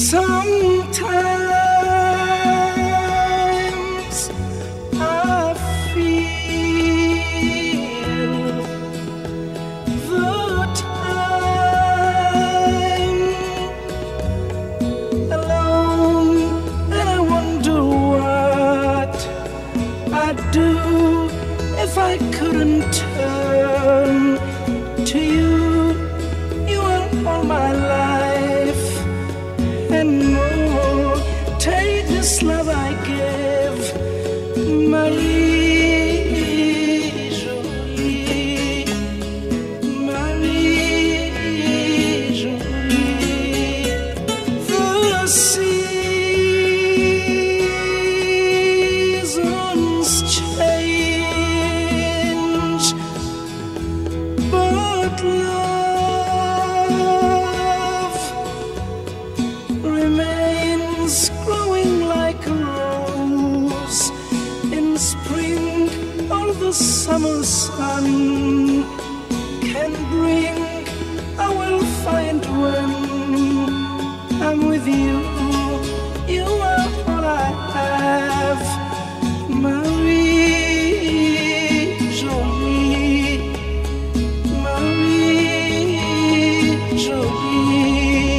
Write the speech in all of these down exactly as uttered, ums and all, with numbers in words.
Sometimes I feel the time alone, and I wonder what I'd do if I couldn't turn to you. You are all my life and more. Take this love I give, Marie Jolie, Marie Jolie. The seasons change, but love remains growing like a rose in spring, or the summer sun can bring. I will find when I'm with you. You are all I have, Marie Jolie, Marie Jolie.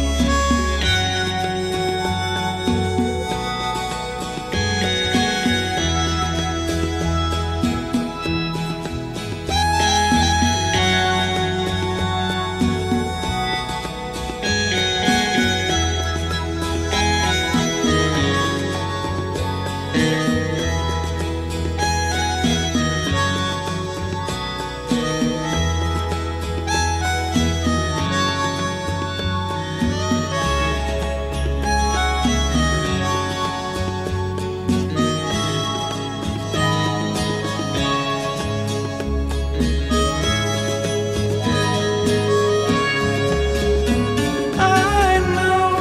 I know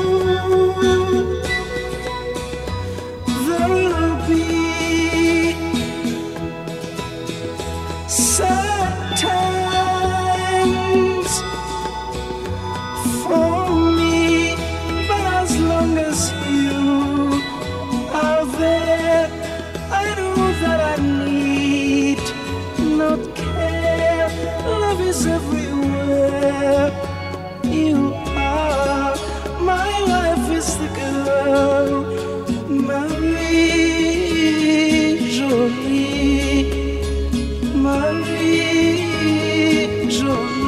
there'll be sad times for me, but as long as you are there, I know that I need not care. Love is everywhere. You are my life, is the girl, Marie Jolie, Marie Jolie.